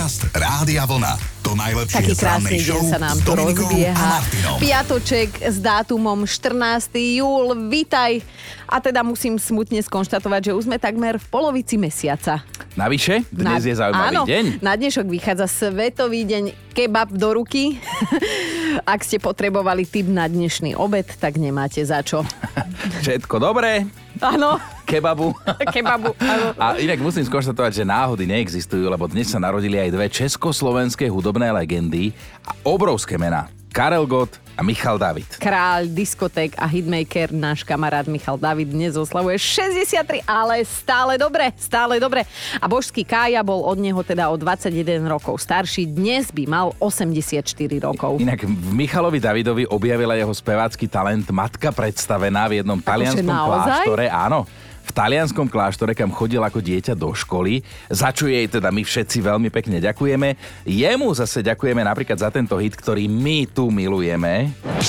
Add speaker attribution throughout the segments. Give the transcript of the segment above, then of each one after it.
Speaker 1: Podcast Rádia Vlna. To najlepšie
Speaker 2: Taký
Speaker 1: z rannej
Speaker 2: krásny deň
Speaker 1: show
Speaker 2: sa nám
Speaker 1: s
Speaker 2: tu
Speaker 1: Dominikou
Speaker 2: rozbieha.
Speaker 1: a Martinom.
Speaker 2: Piatoček s dátumom 14. júl. Vítaj. A teda musím smutne skonštatovať, že už sme takmer v polovici mesiaca.
Speaker 3: Navyše, dnes je zaujímavý deň.
Speaker 2: Na dnešok vychádza Svetový deň kebab do ruky. Ak ste potrebovali tip na dnešný obed, tak nemáte za čo.
Speaker 3: Všetko dobré.
Speaker 2: Áno.
Speaker 3: Kebabu.
Speaker 2: Kebabu, áno.
Speaker 3: A inak musím skonštatovať, že náhody neexistujú, lebo dnes sa narodili aj dve československé hudobné legendy a obrovské mená. Karel Gott a Michal David.
Speaker 2: Kráľ diskoték a hitmaker, náš kamarát Michal David dnes oslavuje 63, ale stále dobre. A božský Kája bol od neho teda o 21 rokov starší, dnes by mal 84 rokov.
Speaker 3: Inak v Michalovi Davidovi objavila jeho spevácky talent matka predstavená v jednom talianskom kláštore. Áno. V talianskom kláštore, kam chodil ako dieťa do školy, za čo jej teda my všetci veľmi pekne ďakujeme. Jemu zase ďakujeme napríklad za tento hit, ktorý my tu milujeme.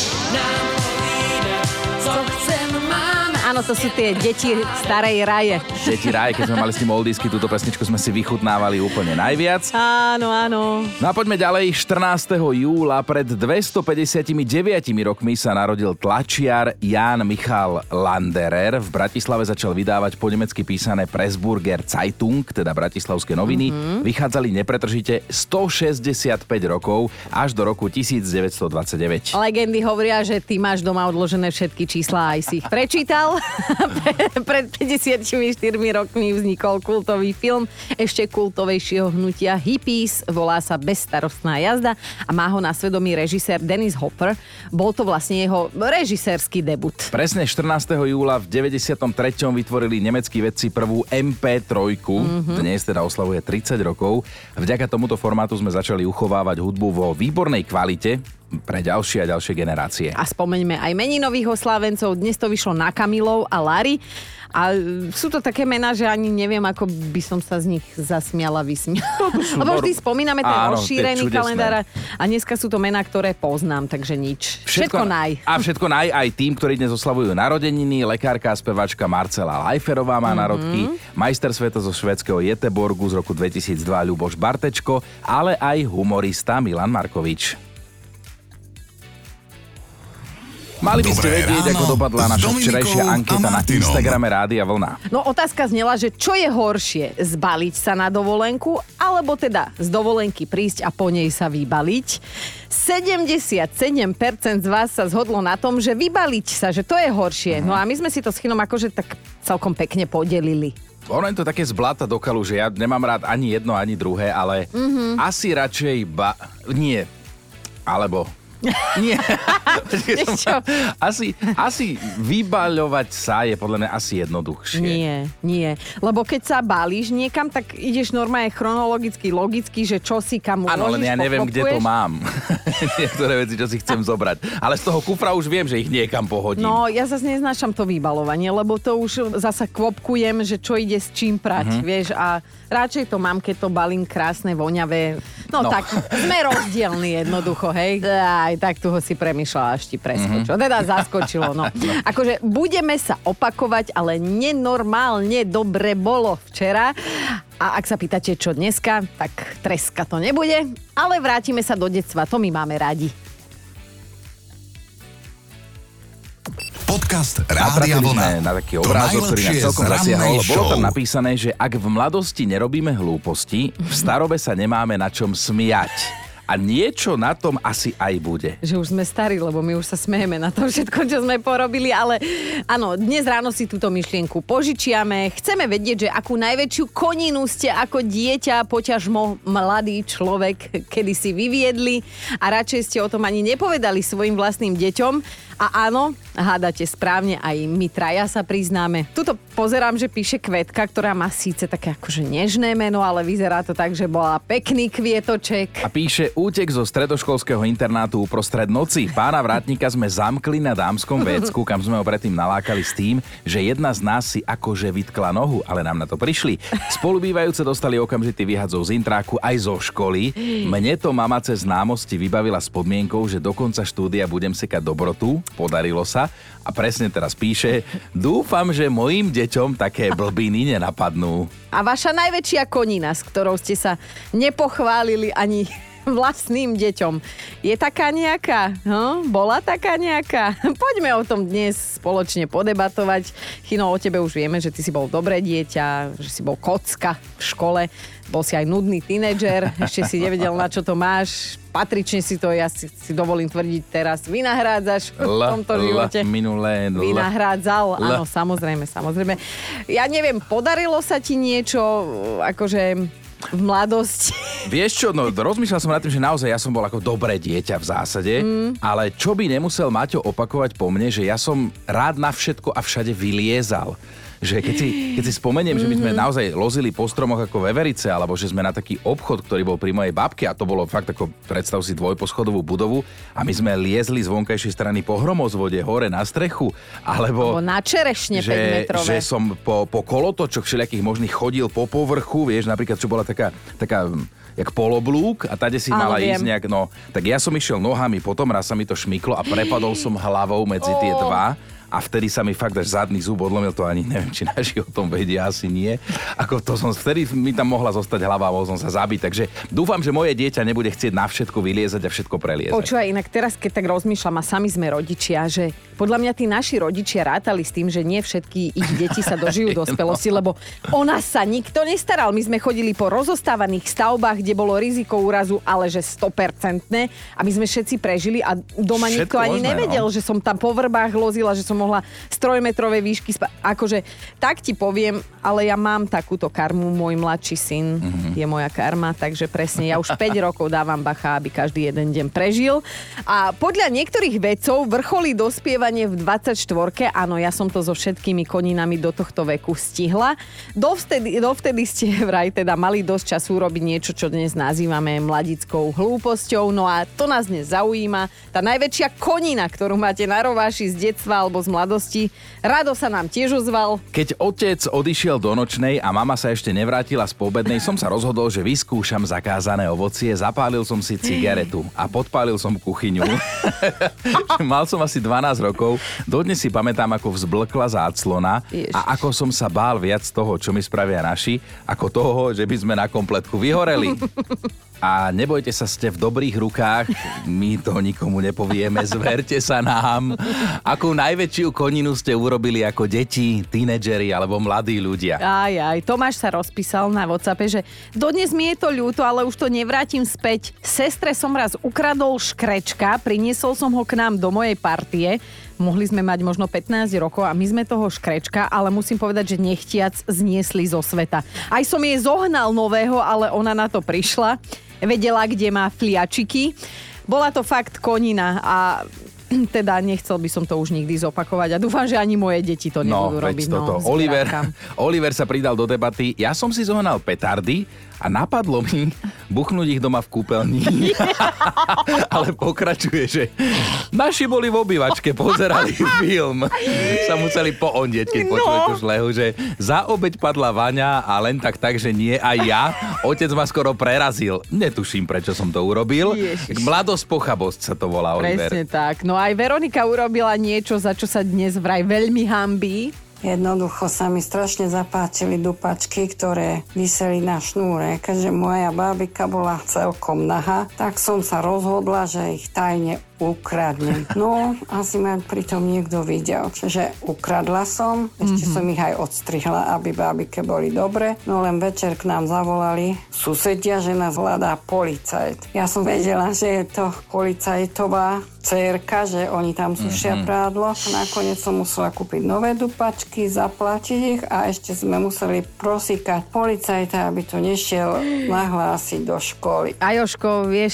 Speaker 2: Áno, to sú tie deti starej raje.
Speaker 3: Deti raje, keď sme mali s tým oldisky, túto pesničku sme si vychutnávali úplne najviac.
Speaker 2: Áno.
Speaker 3: No a poďme ďalej. 14. júla pred 259 rokmi sa narodil tlačiar Jan Michal Landerer. V Bratislave začal vydávať po nemecky písané Pressburger Zeitung, teda bratislavské noviny. Vychádzali nepretržite 165 rokor až do roku 1929.
Speaker 2: Legendy hovoria, že ty máš doma odložené všetky čísla, aj si ich prečítal. Pred 54 rokmi vznikol kultový film ešte kultovejšieho hnutia Hippies, volá sa Bezstarostná jazda a má ho na svedomí režisér Dennis Hopper. Bol to vlastne jeho režisérsky debut.
Speaker 3: Presne 14. júla v 93. vytvorili nemeckí vedci prvú MP3. Dnes teda oslavuje 30 rokov. Vďaka tomuto formátu sme začali uchovávať hudbu vo výbornej kvalite pre ďalšie a ďalšie generácie.
Speaker 2: A spomeňme aj meninových oslávencov. Dnes to vyšlo na Kamilov a Lari. A sú to také mená, že ani neviem, ako by som sa z nich zasmiala, vysmiala. Lebo vždy spomíname ten rozšírený kalendár a dneska sú to mená, ktoré poznám, takže nič. Všetko naj.
Speaker 3: A všetko naj aj tým, ktorí dnes oslavujú narodeniny. Lekárka a spevačka Marcela Lajferová má narodky, majster sveta zo švédskeho Göteborgu z roku 2002 Ľuboš Bartečko, ale aj humorista Milan Markovič. Mali by ste vedieť, ako dopadla naša včerajšia anketa na Instagrame Rádia Vlna.
Speaker 2: No otázka znela, že čo je horšie? Zbaliť sa na dovolenku, alebo teda z dovolenky prísť a po nej sa vybaliť? 77% z vás sa zhodlo na tom, že vybaliť sa, že to je horšie. No a my sme si to s Chynom akože tak celkom pekne podelili.
Speaker 3: Ono je to také z blata do kalu, že ja nemám rád ani jedno, ani druhé, ale asi radšej nie. Alebo... Nie. Asi vybaľovať sa je podľa mňa asi jednoduchšie.
Speaker 2: Nie. Lebo keď sa balíš niekam, tak ideš normálne chronologicky, logicky, že čo si kam uložíš,
Speaker 3: áno, len ja neviem, kde to mám. Niektoré veci, čo si chcem zobrať. Ale z toho kufra už viem, že ich niekam pohodím.
Speaker 2: No, ja zase neznášam to vybalovanie, lebo to už zasa kvopkujem, že čo ide s čím prať, vieš, a radšej to mám, keď to balím krásne, voňavé. No tak, sme rozdielni jednoducho, hej. Aj tak tu ho si premýšľala, až ti preskočilo. Teda zaskočilo, no. Akože budeme sa opakovať, ale nenormálne dobre bolo včera. A ak sa pýtate, čo dneska, tak treska to nebude, ale vrátime sa do detstva, to my máme radi.
Speaker 1: Podcast Rádia Vlna.
Speaker 3: Na taký obrázok, ktorý nás celkom zasiahol. Bolo tam napísané, že ak v mladosti nerobíme hlúposti, v starobe sa nemáme na čom smiať. A niečo na tom asi aj bude.
Speaker 2: Že už sme starí, lebo my už sa smejeme na to všetko, čo sme porobili, ale áno, dnes ráno si túto myšlienku požičiame. Chceme vedieť, že akú najväčšiu koninu ste ako dieťa, poťažmo mladý človek, kedy si vyviedli a radšej ste o tom ani nepovedali svojim vlastným deťom. A áno, hádate správne, aj my traja sa priznáme. Tuto pozerám, že píše Kvetka, ktorá má síce také akože nežné meno, ale vyzerá to tak, že bola pekný kvietoček.
Speaker 3: A píše, útek zo stredoškolského internátu uprostred noci. Pána vrátnika sme zamkli na dámskom vécku, kam sme ho predtým nalákali s tým, že jedna z nás si akože vytkla nohu, ale nám na to prišli. Spolubývajúce dostali okamžitý vyhadzov z intráku aj zo školy. Mne to mama cez známosti vybavila s podmienkou, že do konca štúdia budem sekať dobrotu. Podarilo sa. A presne teraz píše, dúfam, že mojim deťom také blbiny nenapadnú.
Speaker 2: A vaša najväčšia konina, s ktorou ste sa nepochválili ani vlastným deťom, je taká nejaká? Bola taká nejaká? Poďme o tom dnes spoločne podebatovať. Chino, o tebe už vieme, že ty si bol dobré dieťa, že si bol kocka v škole, bol si aj nudný tínedžer, ešte si nevedel, na čo to máš. Patrične si to, ja si dovolím tvrdiť teraz, vynahrádzaš v tomto živote. Vynahrádzal, áno, samozrejme. Ja neviem, podarilo sa ti niečo, akože v mladosti?
Speaker 3: Vieš čo, rozmýšľal som nad tým, že naozaj ja som bol ako dobré dieťa v zásade, ale čo by nemusel Maťo opakovať po mne, že ja som rád na všetko a všade vyliezal. Že keď si spomeniem, že my sme naozaj lozili po stromoch ako veverice, alebo že sme na taký obchod, ktorý bol pri mojej babke, a to bolo fakt ako, predstav si, dvojposchodovú budovu, a my sme liezli z vonkajšej strany po hromozvode hore na strechu, alebo
Speaker 2: na čerešne 5-metrové.
Speaker 3: Že som po kolotočoch všelijakých možných chodil po povrchu, vieš, napríklad, čo bola taká jak poloblúk a tade si mala ísť nejak, tak ja som išiel nohami, potom raz sa mi to šmyklo a prepadol som hlavou medzi tie dva. A vtedy sa mi fakt až zadný zub odlomil, to ani neviem, či naši o tom vedia, asi nie. Vtedy mi tam mohla zostať hlava a mohol som sa zabiť. Takže dúfam, že moje dieťa nebude chcieť na všetko vyliezať a všetko preliezať.
Speaker 2: Počúvaj, inak teraz, keď tak rozmýšľam, a sami sme rodičia, že podľa mňa tí naši rodičia rátali s tým, že nie všetky ich deti sa dožijú dospelosti, lebo o nás sa nikto nestaral. My sme chodili po rozostávaných stavbách, kde bolo riziko úrazu, ale že 100%. A my sme všetci prežili a doma nikto ani nevedel, že som tam po vrbách lozila, že som mohla z 3-metrovej výšky akože, tak ti poviem, ale ja mám takúto karmu, môj mladší syn je moja karma, takže presne, ja už 5 rokov dávam bacha, aby každý jeden deň prežil. A podľa niektorých vedcov vrcholí dospievanie v 24-ke, áno, ja som to so všetkými koninami do tohto veku stihla. Dovtedy ste vraj teda mali dosť času robiť niečo, čo dnes nazývame mladickou hlúposťou, no a to nás dnes zaujíma. Tá najväčšia konina, ktorú máte na rováši z detstva alebo z mladosti. Rado sa nám tiež ozval.
Speaker 3: Keď otec odišiel do nočnej a mama sa ešte nevrátila z poobednej, som sa rozhodol, že vyskúšam zakázané ovocie, zapálil som si cigaretu a podpálil som kuchyňu. Mal som asi 12 rokov, dodnes si pamätám, ako vzblkla záclona a ako som sa bál viac toho, čo mi spravia naši, ako toho, že by sme na kompletku vyhoreli. A nebojte sa, ste v dobrých rukách, my to nikomu nepovieme, zverte sa nám. Akú najväčšiu koninu ste urobili ako deti, tínedžeri alebo mladí ľudia?
Speaker 2: Tomáš sa rozpísal na WhatsAppe, že dodnes mi je to ľúto, ale už to nevrátim späť. Sestre som raz ukradol škrečka, priniesol som ho k nám do mojej partie. Mohli sme mať možno 15 rokov a my sme toho škrečka, ale musím povedať, že nechtiac zniesli zo sveta. Aj som jej zohnal nového, ale ona na to prišla. Vedela, kde má fliačiky. Bola to fakt konina a teda nechcel by som to už nikdy zopakovať a dúfam, že ani moje deti to nebudú robiť.
Speaker 3: Oliver sa pridal do debaty. Ja som si zohnal petardy a napadlo mi buchnúť ich doma v kúpeľni. Ale pokračuje, že naši boli v obývačke, pozerali film. Sa museli poondieť, keď počuli tú šlehu, že za obeď padla Vaňa a len tak, že nie aj ja. Otec ma skoro prerazil. Netuším, prečo som to urobil. Mladosť, pochabosť sa to volá, Oliver.
Speaker 2: Presne tak. No aj Veronika urobila niečo, za čo sa dnes vraj veľmi hanbí.
Speaker 4: Jednoducho sa mi strašne zapáčili dupačky, ktoré viseli na šnúre. Keďže moja bábika bola celkom nahá, tak som sa rozhodla, že ich tajne ukradnem. No, asi ma pritom niekto videl. Čiže ukradla som, ešte som ich aj odstrihla, aby bábike boli dobre. No len večer k nám zavolali susedia, že nás hľadá policajt. Ja som vedela, že je to policajtová dcérka, že oni tam sušia prádlo. Nakoniec som musela kúpiť nové dupačky, zaplatiť ich a ešte sme museli prosíkať policajta, aby to nešiel nahlásiť do školy.
Speaker 2: A Jožko, vieš,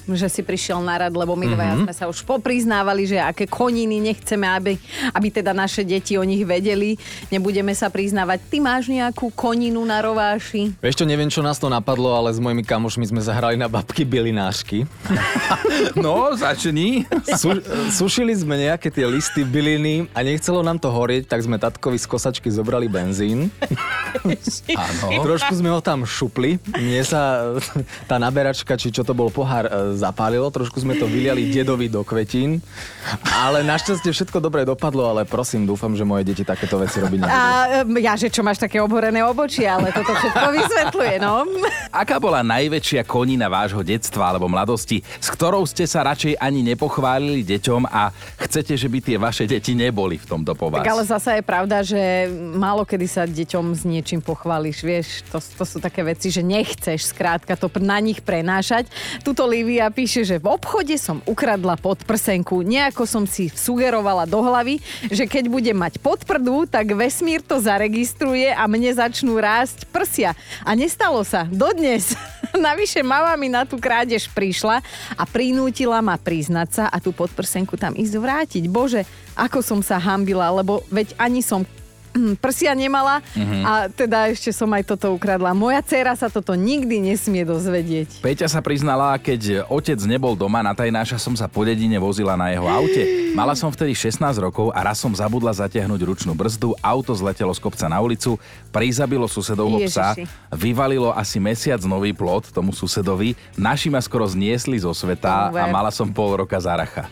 Speaker 2: že si prišiel na rad, lebo my dvaja sme sa už popriznávali, že aké koniny nechceme, aby teda naše deti o nich vedeli. Nebudeme sa priznávať. Ty máš nejakú koninu na rováši?
Speaker 5: Vieš čo, neviem, čo nás to napadlo, ale s mojimi kamošmi sme zahrali na babky bylinášky.
Speaker 3: No, začni.
Speaker 5: Sušili sme nejaké tie listy byliny a nechcelo nám to horieť, tak sme tatkovi z kosačky zobrali benzín.
Speaker 3: Áno.
Speaker 5: Trošku sme ho tam šupli. Mne sa tá naberačka, či čo to bol pohár, zapálilo. Trošku sme to vyliali dedovi do kvetín. Ale našťastie všetko dobre dopadlo, ale prosím, dúfam, že moje deti takéto veci robiť nebudú.
Speaker 2: A ja, že čo máš také oborené obočie, ale toto všetko vysvetľuje, no.
Speaker 3: Aká bola najväčšia konina vášho detstva alebo mladosti, s ktorou ste sa radšej ani nepochválili deťom a chcete, že by tie vaše deti neboli v tomto po vás?
Speaker 2: Tak ale zasa je pravda, že málo kedy sa deťom s niečím pochváliš, vieš, to sú také veci, že nechceš skrátka to na nich prenášať. Tuto Lívia píše, že v obchode som ukradla podprsenku. Nejako som si sugerovala do hlavy, že keď budem mať podprdu, tak vesmír to zaregistruje a mne začnú rásť prsia. A nestalo sa. Dodnes. Navyše mama mi na tú krádež prišla a prinútila ma priznať sa a tú podprsenku tam ísť vrátiť. Bože, ako som sa hanbila, lebo veď ani som prsia nemala a teda ešte som aj toto ukradla. Moja dcéra sa toto nikdy nesmie dozvedieť.
Speaker 3: Peťa sa priznala, keď otec nebol doma, na tajnáša som sa po dedine vozila na jeho aute. Mala som vtedy 16 rokov a raz som zabudla zatiahnuť ručnú brzdu, auto zletelo z kopca na ulicu, prizabilo susedovho psa, vyvalilo asi mesiac nový plot tomu susedovi, naši ma skoro zniesli zo sveta a mala som pol roka záracha.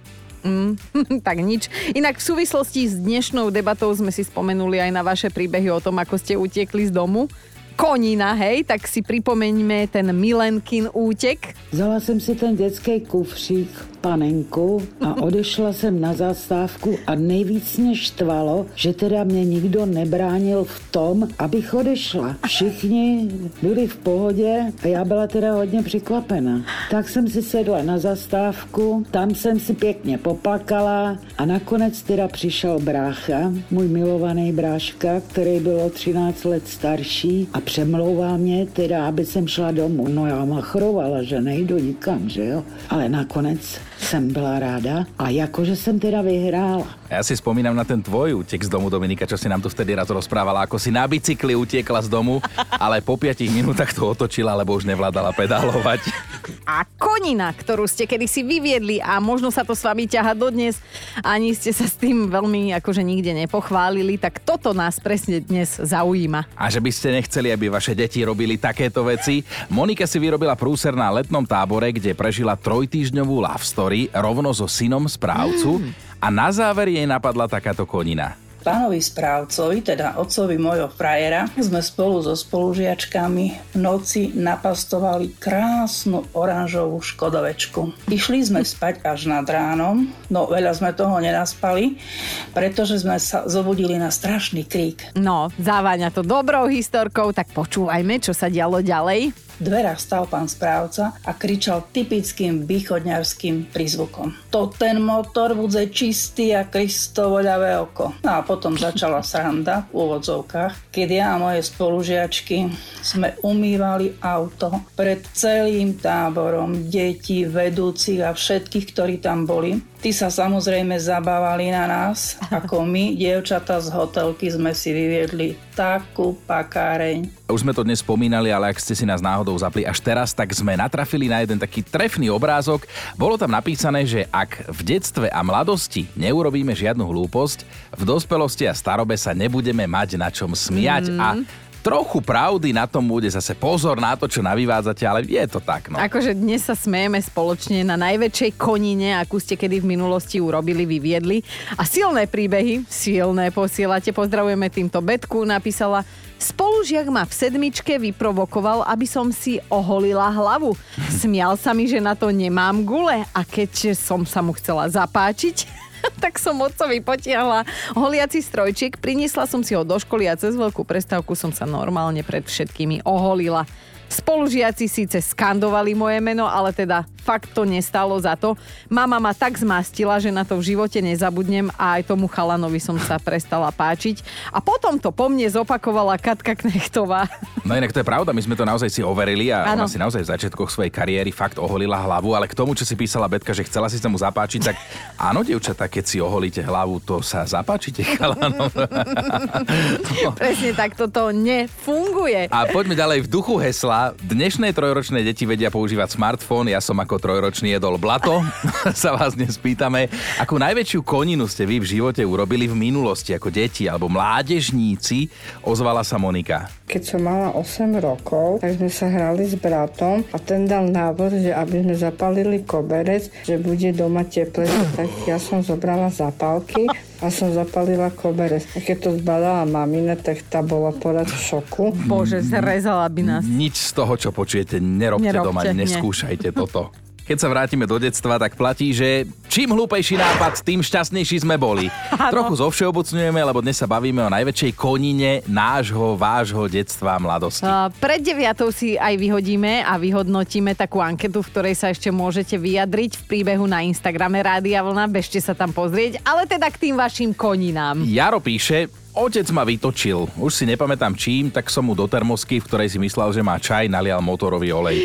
Speaker 2: Tak nič. Inak v súvislosti s dnešnou debatou sme si spomenuli aj na vaše príbehy o tom, ako ste utiekli z domu. Konina, hej, tak si pripomeňme ten Milenkin útek.
Speaker 6: Vzala jsem si ten dětský kufřík, panenku a odešla jsem na zastávku a nejvíc mě štvalo, že teda mě nikdo nebránil v tom, abych odešla. Všichni byli v pohodě a já byla teda hodně překvapena. Tak jsem si sedla na zastávku, tam jsem si pěkně poplakala a nakonec teda přišel brácha, můj milovaný bráška, který byl o 13 let starší a přemlouval mě teda, aby jsem šla domů. No já machrovala, že nejdu nikam, že jo. Ale nakonec jsem byla ráda a jakože jsem teda vyhrála.
Speaker 3: Ja si spomínam na ten tvoj útek z domu, Dominika, čo si nám tu vtedy raz rozprávala, ako si na bicykli utiekla z domu, ale po 5 minútach to otočila, lebo už nevládala pedálovať.
Speaker 2: A konina, ktorú ste kedysi vyviedli a možno sa to s vami ťaha dodnes, ani ste sa s tým veľmi akože nikde nepochválili, tak toto nás presne dnes zaujíma.
Speaker 3: A že by ste nechceli, aby vaše deti robili takéto veci? Monika si vyrobila prúser na letnom tábore, kde prežila 3-týždňovú love story rovno so synom správcu a na záver jej napadla takáto konina.
Speaker 7: Pánovi správcovi, teda otcovi mojho frajera, sme spolu so spolužiačkami v noci napastovali krásnu oranžovú škodovečku. Išli sme spať až nad ránom, no veľa sme toho nenaspali, pretože sme sa zobudili na strašný krík.
Speaker 2: No, zaváňa to dobrou historkou, tak počúvajme, čo sa dialo ďalej.
Speaker 7: V dverách stal pán správca a kričal typickým východňarským prízvukom. To ten motor bude čistý a Kristovo ľavé oko. No a potom začala sranda v úvodzovkách, keď ja a moje spolužiačky sme umývali auto pred celým táborom detí, vedúcich a všetkých, ktorí tam boli. Tí sa samozrejme zabávali na nás, ako my, dievčatá z hotelky, sme si vyviedli takú pakáreň.
Speaker 3: Už sme to dnes spomínali, ale ak ste si nás náhodou zapli až teraz, tak sme natrafili na jeden taký trefný obrázok. Bolo tam napísané, že ak v detstve a mladosti neurobíme žiadnu hlúposť, v dospelosti a starobe sa nebudeme mať na čom smiať a trochu pravdy na tom bude, zase pozor na to, čo navyvádzate, ale je to tak, no.
Speaker 2: Akože dnes sa smejeme spoločne na najväčšej konine, akú ste kedy v minulosti urobili, vyviedli. A silné príbehy, silné posielate. Pozdravujeme týmto Betku, napísala: spolužiak ma v 7 vyprovokoval, aby som si oholila hlavu. Smial sa mi, že na to nemám gule a keď som sa mu chcela zapáčiť, tak som otcovi potiahla holiaci strojčík, priniesla som si ho do školy a cez veľkú prestávku som sa normálne pred všetkými oholila. Spolužiaci síce skandovali moje meno, ale teda fakt to nestalo za to. Mama ma tak zmastila, že na to v živote nezabudnem a aj tomu chalanovi som sa prestala páčiť. A potom to po mne zopakovala Katka Knechtová.
Speaker 3: No inak to je pravda, my sme to naozaj si overili a
Speaker 2: Áno.
Speaker 3: ona si naozaj v začiatkoch svojej kariéry fakt oholila hlavu, ale k tomu, čo si písala Betka, že chcela si sa mu zapáčiť, tak áno, dievčatá, keď si oholíte hlavu, to sa zapáčite chalanom.
Speaker 2: Presne tak, toto nefunguje.
Speaker 3: A poďme ďalej v duchu hesla. Dnešné trojročné deti vedia používať smartfón, ja som ako trojročný jedol blato. Sa vás dnes pýtame, akú najväčšiu koninu ste vy v živote urobili v minulosti ako deti alebo mládežníci, ozvala sa Monika.
Speaker 8: Keď som mala 8 rokov, tak sme sa hrali s bratom a ten dal návod, že aby sme zapalili koberec, že bude doma teple, tak ja som zobrala zapálky a som zapalila koberec. A keď to zbadala mamina, tak tá bola porad v šoku.
Speaker 2: Bože, zrezala by nás.
Speaker 3: Nič z toho, čo počujete, nerobte doma,
Speaker 2: nie.
Speaker 3: neskúšajte toto. Keď sa vrátime do detstva, tak platí, že čím hlúpejší nápad, tým šťastnejší sme boli. Trochu zovšeobecňujeme, lebo dnes sa bavíme o najväčšej konine vášho detstva a mladosti.
Speaker 2: Pred 9 si aj vyhodíme a vyhodnotíme takú anketu, v ktorej sa ešte môžete vyjadriť v príbehu na Instagrame Rádia Vlna. Bežte sa tam pozrieť, ale teda k tým vašim koninám.
Speaker 3: Jaro píše, otec ma vytočil. Už si nepamätám čím, tak som mu do termosky, v ktorej si myslel, že má čaj, nalial motorový olej.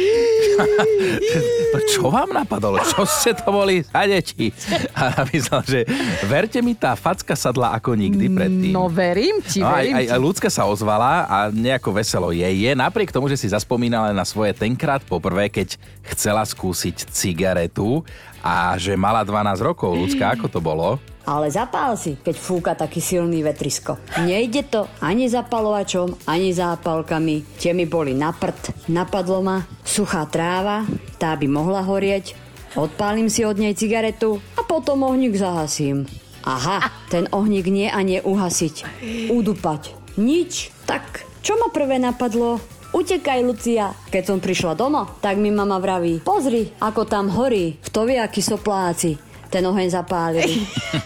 Speaker 3: Čo vám napadalo? Čo ste to boli za deti? A myslel, že verte mi, tá facka sadla ako nikdy predtým.
Speaker 2: No verím ti, verím ti.
Speaker 3: Aj ľudská sa ozvala a nejako veselo je. Napriek tomu, že si zaspomínala na svoje tenkrát poprvé, keď chcela skúsiť cigaretu a že mala 12 rokov. Ľudská, ako to bolo?
Speaker 9: Ale zapál si, keď fúka taký silný vetrisko. Nejde to ani zapalovačom, ani zápalkami. Tie mi boli na prd. Napadlo ma suchá tráva, tá by mohla horieť. Odpálim si od nej cigaretu a potom ohník zahasím. Aha, ten ohník nie a nie uhasiť. Udupať. Nič. Tak, čo ma prvé napadlo? Utekaj, Lucia. Keď som prišla doma, tak mi mama vraví, pozri, ako tam horí, kto vie, akí sopláci. Ten oheň zapálili.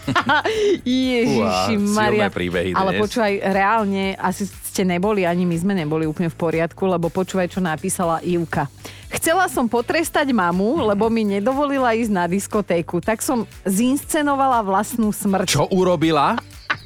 Speaker 2: Ježiši Maria.
Speaker 3: Príbehy
Speaker 2: Ale
Speaker 3: dnes.
Speaker 2: počúvaj, reálne, asi ste neboli, ani my sme neboli úplne v poriadku, lebo počúvaj, čo napísala Ivka. Chcela som potrestať mamu, lebo mi nedovolila ísť na diskotéku, tak som zinscenovala vlastnú smrť.
Speaker 3: Čo urobila?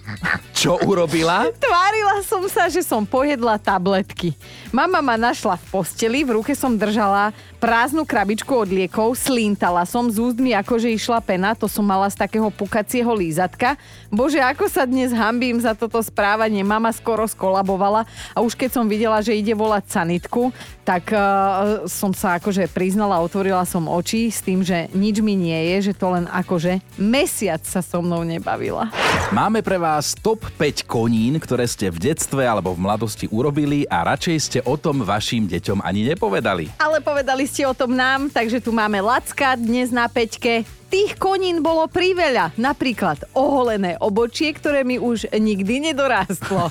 Speaker 3: Čo urobila?
Speaker 2: Tvárila som sa, že som pojedla tabletky. Mama ma našla v posteli, v ruke som držala prázdnu krabičku od liekov, slíntala som z ústmi, akože išla pena, to som mala z takého pukacieho lízatka. Bože, ako sa dnes hanbím za toto správanie, mama skoro skolabovala a už keď som videla, že ide volať sanitku, tak som sa akože priznala, otvorila som oči s tým, že nič mi nie je, že to len akože mesiac sa so mnou nebavila.
Speaker 3: Máme pre vás top 5 konín, ktoré ste v detstve alebo v mladosti urobili a radšej ste o tom vašim deťom ani nepovedali.
Speaker 2: Ale povedali ste o tom nám, takže tu máme Lacka dnes na 5. Tých konín bolo priveľa. Napríklad oholené obočie, ktoré mi už nikdy nedorástlo.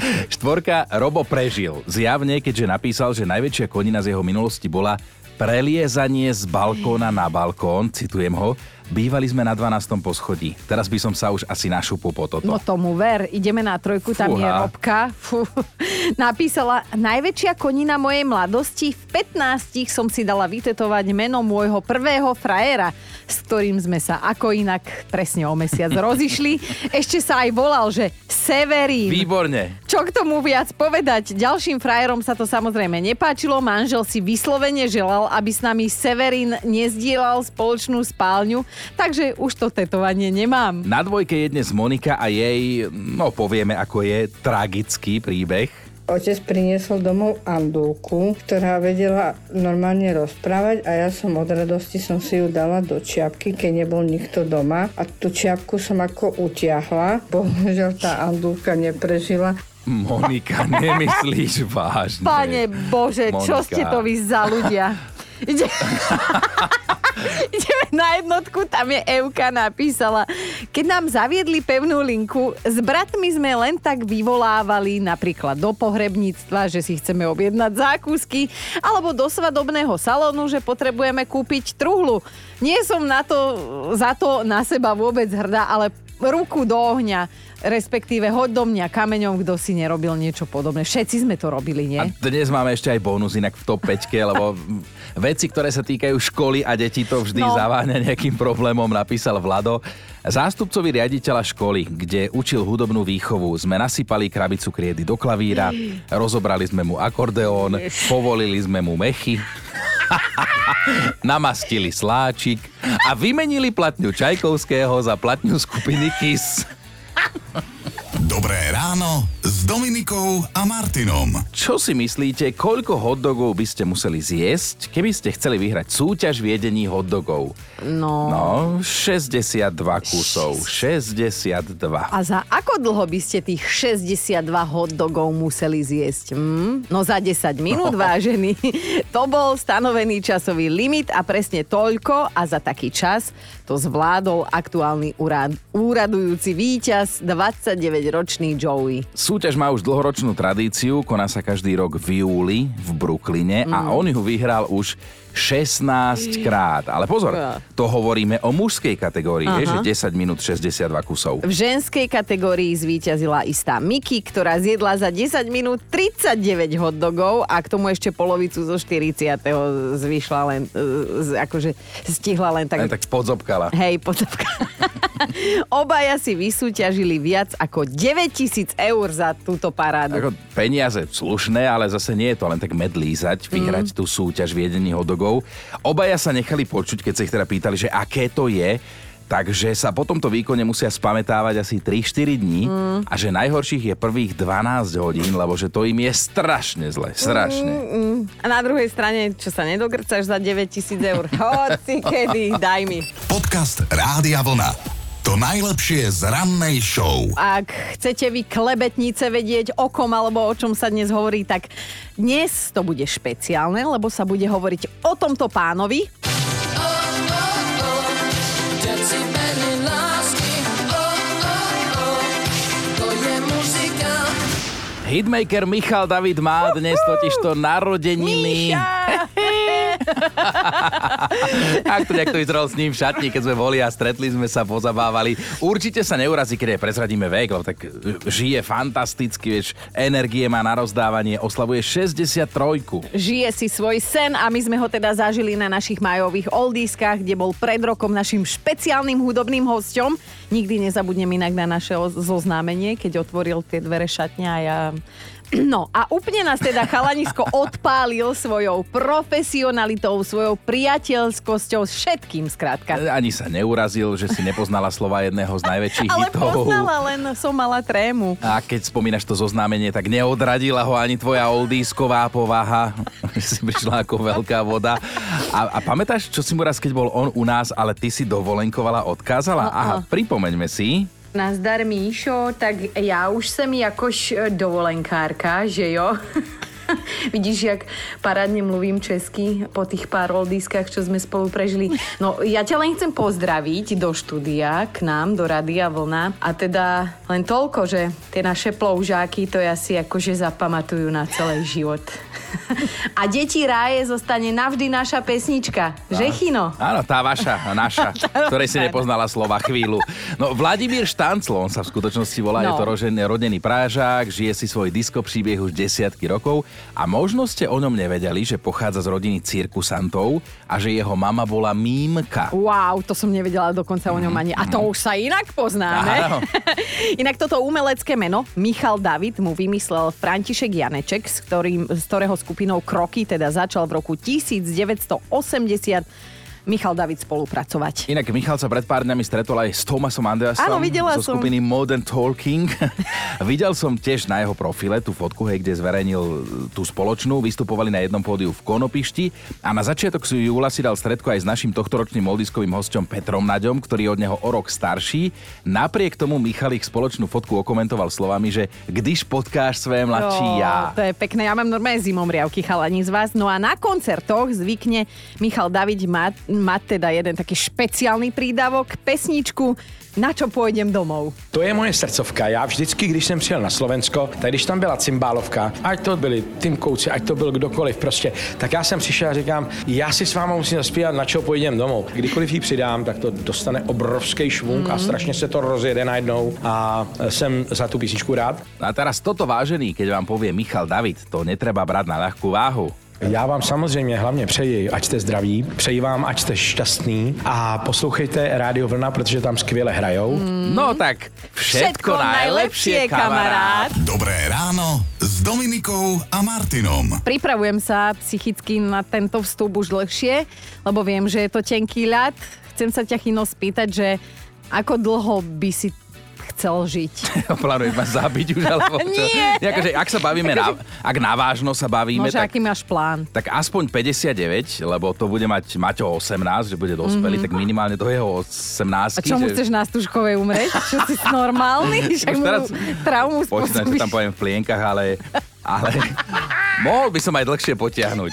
Speaker 3: 4. Robo prežil. Zjavne, keďže napísal, že najväčšia konina z jeho minulosti bola preliezanie z balkóna na balkón, citujem ho, bývali sme na 12. poschodí. Teraz by som sa už asi našupol po toto.
Speaker 2: No tomu ver, ideme na 3, tam je Robka. Napísala, najväčšia konina mojej mladosti, v 15 som si dala vytetovať meno môjho prvého frajera, s ktorým sme sa ako inak presne o mesiac rozišli. Ešte sa aj volal, že Severín.
Speaker 3: Výborne.
Speaker 2: Čo k tomu viac povedať? Ďalším frajerom sa to samozrejme nepáčilo. Manžel si vyslovene želal, aby s nami Severín nezdielal spoločnú spálňu, takže už to tetovanie nemám.
Speaker 3: Na 2 je dnes Monika a jej, no povieme ako je, tragický príbeh.
Speaker 8: Otec priniesol domov andulku, ktorá vedela normálne rozprávať a ja som od radosti som si ju dala do čiapky, keď nebol nikto doma a tú čiapku som ako utiahla. Bohužiaľ tá andulka neprežila.
Speaker 3: Monika, nemyslíš vážne?
Speaker 2: Pane Bože,
Speaker 3: Monika.
Speaker 2: čo ste to vy za ľudia? Ideme na 1, tam je Evka napísala. Keď nám zaviedli pevnú linku, s bratmi sme len tak vyvolávali napríklad do pohrebníctva, že si chceme objednať zákusky, alebo do svadobného salónu, že potrebujeme kúpiť truhlu. Nie som za to na seba vôbec hrdá, ale ruku do ohňa, respektíve hoď do mňa kameňom, kto si nerobil niečo podobné. Všetci sme to robili, nie?
Speaker 3: A dnes máme ešte aj bonus inak v top 5, lebo veci, ktoré sa týkajú školy a detí, to vždy zaváňa nejakým problémom, napísal Vlado. Zástupcovi riaditeľa školy, kde učil hudobnú výchovu, sme nasypali krabicu kriedy do klavíra, rozobrali sme mu akordeón, povolili sme mu mechy, namastili sláčik a vymenili platňu Čajkovského za platňu skupiny Kiss.
Speaker 1: Dobré ráno s Dominikou a Martinom.
Speaker 3: Čo si myslíte, koľko hotdogov by ste museli zjesť, keby ste chceli vyhrať súťaž v jedení hotdogov? No, 62 kusov. 62.
Speaker 2: A za ako dlho by ste tých 62 hotdogov museli zjesť? No za 10 minút, vážený. To bol stanovený časový limit a presne toľko a za taký čas to zvládol aktuálny úradujúci víťaz, 29-ročný Joey.
Speaker 3: Súťaž má už dlhoročnú tradíciu, koná sa každý rok v júli v Brooklyne a on ju vyhral už 16 krát. Ale pozor, to hovoríme o mužskej kategórii, že 10 minút 62 kusov.
Speaker 2: V ženskej kategórii zvíťazila istá Miki, ktorá zjedla za 10 minút 39 hotdogov a k tomu ešte polovicu zo 40. zvyšla len, akože stihla len tak...
Speaker 3: Len tak podzobkala.
Speaker 2: Hej, podzobkala. Obaja si vysúťažili viac ako 9 000 eur za túto parádu.
Speaker 3: Ako peniaze slušné, ale zase nie je to len tak medlízať, vyhrať tú súťaž v jedení hotdogov. Obaja sa nechali počuť, keď sa ich teda pýtali, že aké to je, takže sa po tomto výkone musia spamätávať asi 3-4 dní a že najhorších je prvých 12 hodín, lebo že to im je strašne zle, strašne.
Speaker 2: A na druhej strane, čo sa nedogrcaš za 9 000 eur? Hoci kedy, daj mi.
Speaker 1: Podcast Rádia Vlna. To najlepšie z rannej show.
Speaker 2: Ak chcete vy klebetnice vedieť, o kom alebo o čom sa dnes hovorí, tak dnes to bude špeciálne, lebo sa bude hovoriť o tomto pánovi.
Speaker 3: Hitmaker Michal David má dnes totižto narodeniny. Ak to nejak to vyzeral s ním v šatni, keď sme boli a stretli sme sa, pozabávali. Určite sa neurazí, keď aj prezradíme vek, lebo tak žije fantasticky, vieš, energie má na rozdávanie, oslavuje 63.
Speaker 2: Žije si svoj sen a my sme ho teda zažili na našich májových oldieskách, kde bol pred rokom našim špeciálnym hudobným hosťom. Nikdy nezabudnem inak na naše zoznámenie, keď otvoril tie dvere šatňa a ja... No a úplne nás teda chalanisko odpálil svojou profesionalitou, svojou priateľskosťou, všetkým skrátka.
Speaker 3: Ani sa neurazil, že si nepoznala slova jedného z najväčších hitov.
Speaker 2: Ale poznala, len som mala trému.
Speaker 3: A keď spomínaš to zoznámenie, tak neodradila ho ani tvoja oldiesková povaha. Si prišla ako veľká voda. A pamätáš, čo si mu raz, keď bol on u nás, ale ty si dovolenkovala, odkázala? Aha, pripomeňme si.
Speaker 2: Nazdar, Míšo, tak já už jsem jakož dovolenkárka, že jo? Vidíš, jak parádne mluvím česky po tých pár oldieskách, čo sme spolu prežili. No, ja ťa len chcem pozdraviť do štúdia, k nám, do Rádia Vlna. A teda len toľko, že tie naše ploužáky to ja si akože zapamatujú na celý život. A Deti ráje zostane navždy naša pesnička. Že, Chino?
Speaker 3: Áno, tá vaša, naša, ktorej si nepoznala slova chvíľu. No, Vladimír Štanclo, on sa v skutočnosti volá, je to rodený Prážák, žije si svoj disko príbeh už desiatky rokov a možno ste o ňom nevedeli, že pochádza z rodiny cirkusantov a že jeho mama bola mímka.
Speaker 2: Wow, to som nevedela dokonca o ňom ani. A to už sa inak poznáme. Inak toto umelecké meno Michal David mu vymyslel František Janeček, z ktorého skupinou Kroky teda začal v roku 1980 Michal David spolupracovať.
Speaker 3: Inak Michal sa pred pár dňami stretol aj s Thomasom Andersom.
Speaker 2: Áno, videla
Speaker 3: zo skupiny Modern Talking. Videl som tiež na jeho profile tú fotku, kde zverejnil tú spoločnú. Vystupovali na jednom pódiu v Konopišti a na začiatok júla si dal stretku aj s našim tohtoročným oldieskovým hosťom Petrom Naďom, ktorý je od neho o rok starší. Napriek tomu Michal ich spoločnú fotku okomentoval slovami, že když potkáš své mladší ja.
Speaker 2: To je pekné, ja mám normálne zimomriavky, chalani z vás. No a na koncertoch zvykne Michal David mať teda jeden taký špeciálny prídavok, pesničku Na čo pôjdem domov.
Speaker 10: To je moje srdcovka. Já vždycky, když jsem přijel na Slovensko, tak když tam byla cymbálovka, ať to byli Tim Kouci, ať to byl kdokoliv prostě, tak já jsem přišel a říkám, já si s váma musím zaspívat Na čo pôjdem domov. Kdykoliv ji přidám, tak to dostane obrovský švung a strašně se to rozjede najednou a jsem za tu písničku rád.
Speaker 3: A teraz toto, vážený, keď vám povie Michal David, to netreba brať na ľahkú váhu.
Speaker 10: Já vám samozřejmě hlavně přeji, ať jste zdraví, přeji vám, ať jste šťastný a poslouchejte Rádio Vlna, protože tam skvěle hrajou.
Speaker 3: No tak, všetko najlepšie, kamarát.
Speaker 1: Dobré ráno s Dominikou a Martinom.
Speaker 2: Pripravujem sa psychicky na tento vstup už dlhšie, lebo viem, že je to tenký ľad. Chcem sa ťa, Chino, spýtať, že ako dlho by si chcel žiť?
Speaker 3: Plánuješ ma zabiť už, alebo čo?
Speaker 2: Nie.
Speaker 3: Akože, ak sa bavíme, ak na vážno sa bavíme,
Speaker 2: Môže, aký máš plán?
Speaker 3: tak aspoň 59, lebo to bude mať Maťo 18, že bude dospelý, tak minimálne do jeho 18.
Speaker 2: A čo mu chceš na Stužkovej umrieť? Čo si normálny? Však mu traumu
Speaker 3: Počítam, čo
Speaker 2: spôsobíš.
Speaker 3: tam poviem v plienkach, ale mohol by som aj dlhšie potiahnuť.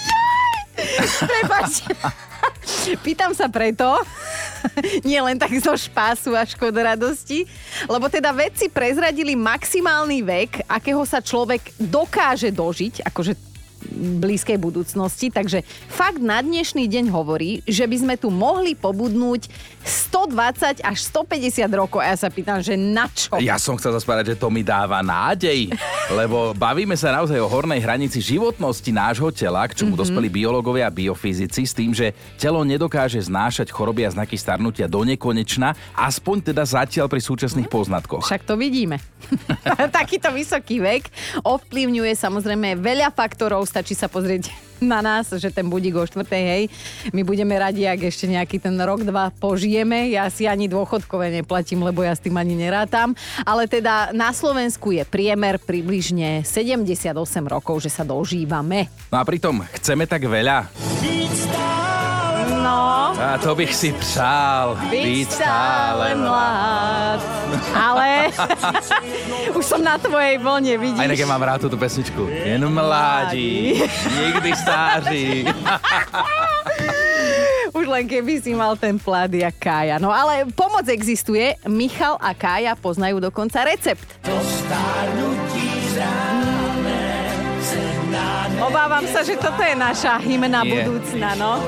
Speaker 2: Prepáč. Pýtam sa preto, nie len tak zo špásu a škodoradosti, lebo teda vedci prezradili maximálny vek, akého sa človek dokáže dožiť, akože v blízkej budúcnosti, takže fakt na dnešný deň hovorí, že by sme tu mohli pobudnúť 120 až 150 rokov. A ja sa pýtam, že na čo?
Speaker 3: Ja som chcel zaspárať, že to mi dáva nádej, lebo bavíme sa naozaj o hornej hranici životnosti nášho tela, k čomu dospeli biológovia a biofyzici, s tým, že telo nedokáže znášať choroby a znaky starnutia do nekonečna, aspoň teda zatiaľ pri súčasných poznatkoch.
Speaker 2: Však to vidíme. Takýto vysoký vek ovplyvňuje samozrejme veľa faktorov, stačí sa pozrieť na nás, že ten budík o 4:00, hej. My budeme radi, ak ešte nejaký ten rok, 2 požijeme. Ja si ani dôchodkové neplatím, lebo ja s tým ani nerátam. Ale teda na Slovensku je priemer približne 78 rokov, že sa dožívame.
Speaker 3: No a pritom chceme tak veľa.
Speaker 2: No,
Speaker 3: A to bych si přál.
Speaker 2: byť stále mlád. Ale už som na tvojej vlne, vidíš?
Speaker 3: A inak ja mám rád túto pesničku. Jen mládí, nikdy stáří.
Speaker 2: Už len keby si mal ten plát jak Kája. No ale pomoc existuje. Michal a Kája poznajú dokonca recept. Obávam sa, že toto je naša hymna budúcna, no.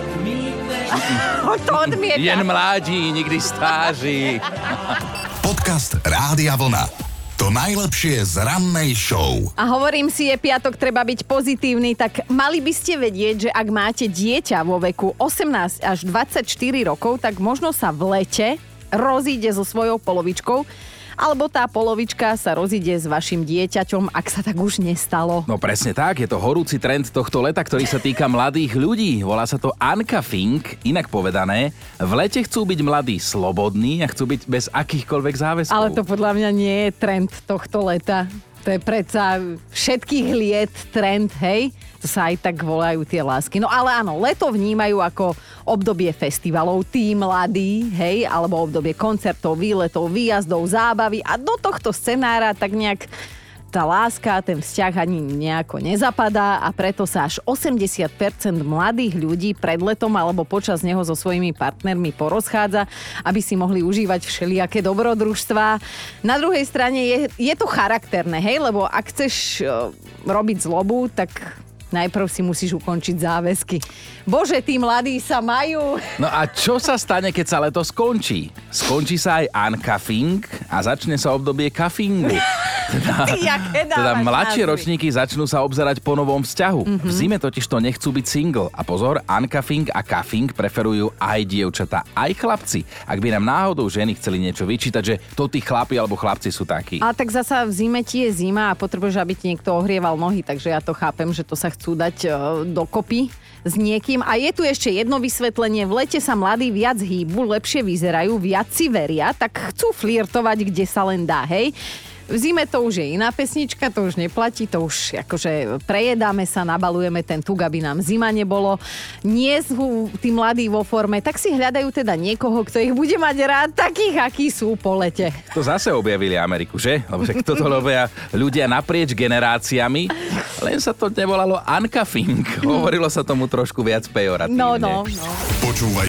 Speaker 2: To odmieta.
Speaker 3: Jen mládí, nikdy stáří.
Speaker 1: Podcast Rádia Vlna. To najlepšie z rannej show.
Speaker 2: A hovorím si, je piatok, treba byť pozitívny, tak mali by ste vedieť, že ak máte dieťa vo veku 18 až 24 rokov, tak možno sa v lete rozíde so svojou polovičkou, alebo tá polovička sa rozíde s vašim dieťaťom, ak sa tak už nestalo.
Speaker 3: No presne tak, je to horúci trend tohto leta, ktorý sa týka mladých ľudí. Volá sa to uncafing, inak povedané. V lete chcú byť mladí slobodní a chcú byť bez akýchkoľvek záväzkov.
Speaker 2: Ale to podľa mňa nie je trend tohto leta. To je predsa všetkých liet trend, hej? To sa aj tak volajú tie lásky. No ale áno, leto vnímajú ako obdobie festivalov, tí mladí, hej? Alebo obdobie koncertov, výletov, výjazdov, zábavy a do tohto scenára tak nejak tá láska, ten vzťah ani nejako nezapadá a preto sa až 80% mladých ľudí pred letom alebo počas neho so svojimi partnermi porozchádza, aby si mohli užívať všelijaké dobrodružstvá. Na druhej strane je to charakterné, hej, lebo ak chceš robiť zlobu, tak najprv si musíš ukončiť záväzky. Bože, tí mladí sa majú.
Speaker 3: No a čo sa stane, keď sa leto skončí? Skončí sa aj uncafing a začne sa obdobie cafingu. Teda mladšie ročníky začnú sa obzerať po novom vzťahu. V zime totiž to nechcú byť single. A pozor, uncafing a cuffing preferujú aj dievčatá, aj chlapci. Ak by nám náhodou ženy chceli niečo vyčítať, že to tí chlapi alebo chlapci sú takí.
Speaker 2: A tak zasa v zime ti je zima a potrebuješ, aby ti niekto ohrieval nohy, takže ja to chápem, že to sa chcú dať dokopy s niekým. A je tu ešte jedno vysvetlenie. V lete sa mladí viac hýbu, lepšie vyzerajú, viac si veria, tak chcú flirtovať, kde sa len dá, hej? V zime to už je iná pesnička, to už neplatí, to už akože prejedáme sa, nabalujeme ten tuk, aby nám zima nebolo. Nie sú tí mladí vo forme, tak si hľadajú teda niekoho, kto ich bude mať rád, takých, akí sú po lete.
Speaker 3: To zase objavili Ameriku, že? Lebo však toto robia ľudia naprieč generáciami, len sa to nevolalo uncafing. Hovorilo sa tomu trošku viac pejoratívne.
Speaker 2: No.
Speaker 1: Počúvaj